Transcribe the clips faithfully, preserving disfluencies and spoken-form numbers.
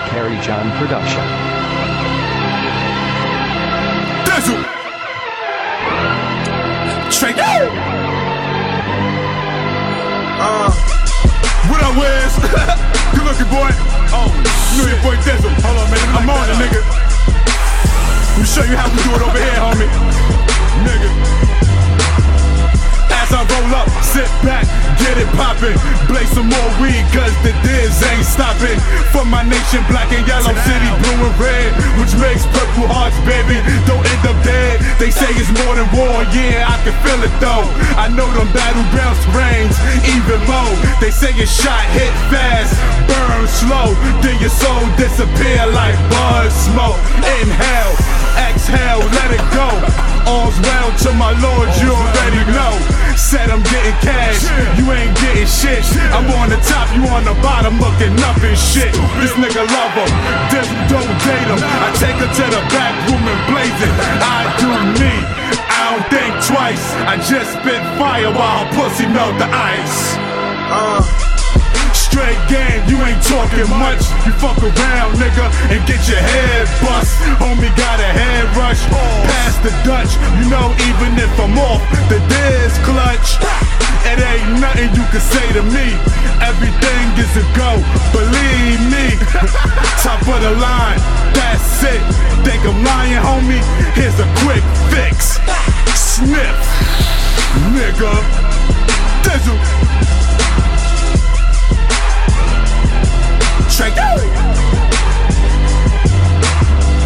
Carrie John production. Dizzle! Straight Uh, what up, Wiz? Good looking, boy. Oh, you know your boy Dizzle. Hold on, man. I'm on it, nigga. Let me show you how we do it over here, homie. Nigga. As I roll up, sit back, get it poppin'. Blaze some more weed, cause the diz ain't stopping. For my nation, black and yellow, city blue and red, which makes purple hearts, baby, don't end up dead. They say it's more than war, yeah, I can feel it though. I know them battlegrounds range even more. They say your shot hit fast, burn slow, then your soul disappear like bud smoke. Inhale, exhale, let it go. All's well to my lord, you already know. Said I'm getting cash, you ain't getting shit. I'm on the top, you on the bottom, looking up and shit. This nigga love her, this don't date him. I take her to the back room and blaze it. I do me, I don't think twice. I just spit fire while her pussy melt the ice. Uh. Straight game, you ain't talking much. You fuck around, nigga, and get your head bust. Homie got a head rush, pass the Dutch. You know, even if I'm off, the diz clutch. It ain't nothing you can say to me. Everything is a go, believe me. Top of the line, that's it. Think I'm lying, homie? Here's a quick fix. Sniff, nigga. Dizzle.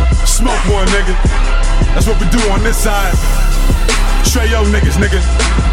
Smoke one, nigga. That's what we do on this side. Trey yo niggas, nigga.